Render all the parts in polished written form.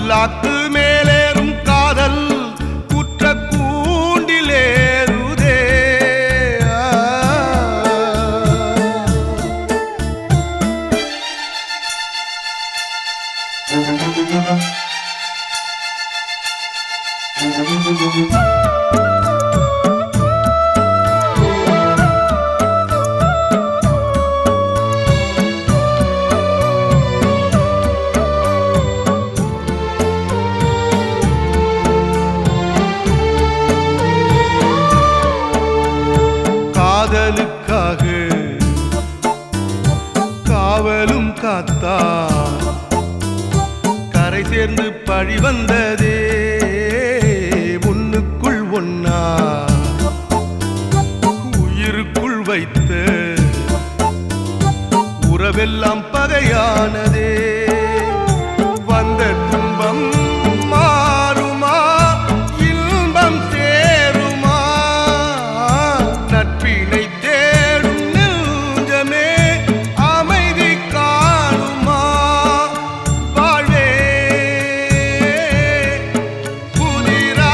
பல்லாக்கு மேலேறும் காதல் குற்ற கூண்டிலேறுதே. காதலுக்காக காவலும் காத்தா கரை சேர்ந்து பழி வந்ததே. ஒண்ணுக்குள் ஒன்னா உயிருக்குள் வைத்த உறவெல்லாம் பகையானதே. வந்த துன்பம் மாறுமா, இன்பம் சேருமா, நட்பினை தேடும் நெஞ்சமே அமைதி காணுமா. வாழ்வே புதிரா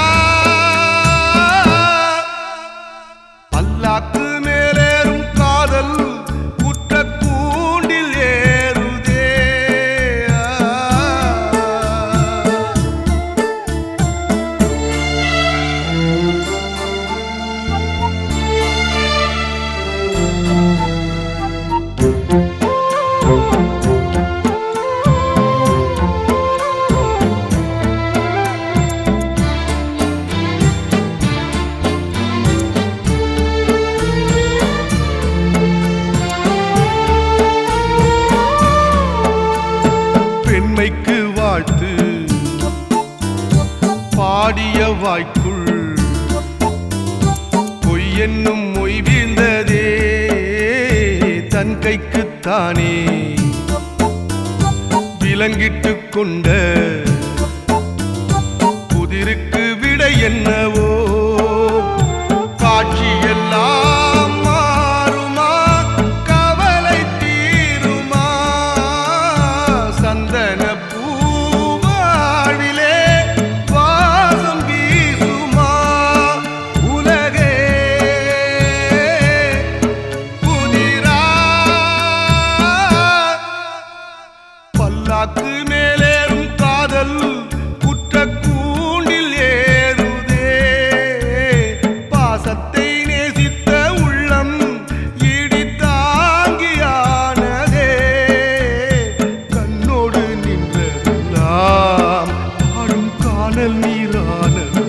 பல்லாக்கு மேலேறும் காதல் குற்ற கூண்டில் ஏறுதே. பெண்மைக்கு வாழ்த்து பாடிய வாய்க்குள் பொய் என்னும் மொய் வீழ்ந்ததே. தன் கைக்குத்தானே விலங்கிட்டு கொண்ட புதிருக்கு விடை என்னவோ. காட்சியெல்லாம் மாறுமா, கவலை தீருமா, சந்தன பூவாழ்விலே வாசம் வீசுமா. உலகே புதிரா பல்லாக்கு மேலேறும் காதல் குற்ற கூண்டில் ஏறுதே. பாசத்தை நேசித்த உள்ளம் இடி தாங்கியானதே. கண்ணோடு நின்றதெல்லாம் பாடும் காணல் நீரானது.